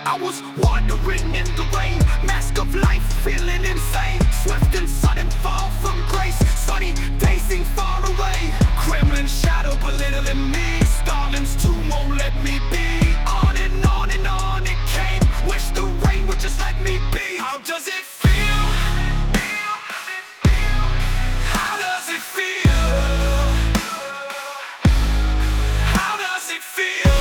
I was wandering in the rain, mask of life, feeling insane. Swift and sudden fall from grace, sunny days seem far away. Kremlin shadow belittling me, Stalin's tomb won't let me be. On and on it came, wish the rain would just let me be. How does it feel? How does it feel? How does it feel?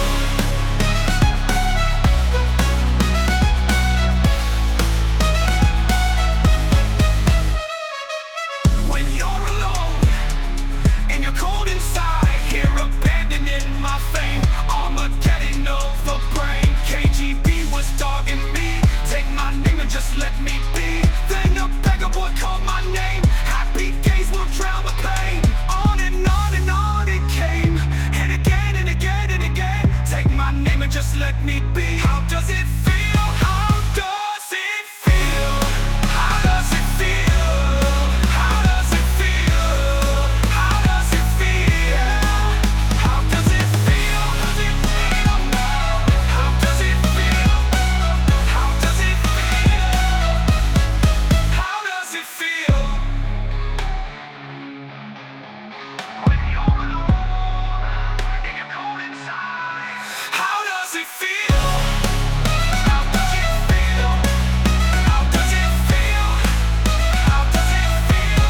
When you're alone and you're cold inside, here abandoning my fame, Armageddon of the brain. KGB was dogging me, take my name and just let me be. Then a beggar boy called my name, happy days will drown the pain. On and on it came, and again and again and again. Take my name and just let me be. How does it feel? How does it feel? How does it feel? How does it feel? How does it feel? How does it feel? Does it feel now? How does it feel? How does it feel? How does it feel? When you're alone and you're cold inside. How does it feel? How does it feel? How does it feel? How does it feel?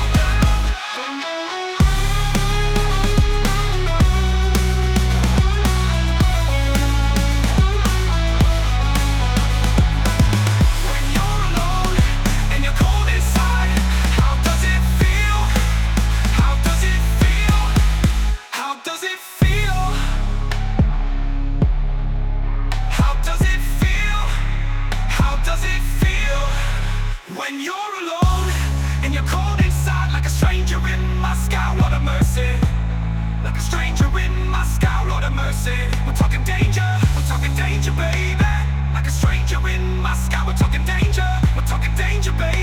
When you're alone and you're cold inside. How does it feel? How does it feel? How does it feel? How does it feel? How does it feel? When you're alone and you're cold inside, like a stranger in my sky, Lord of mercy. Like a stranger in my sky, Lord of mercy. We're talking danger, baby. Like a stranger in my sky, we're talking danger, baby.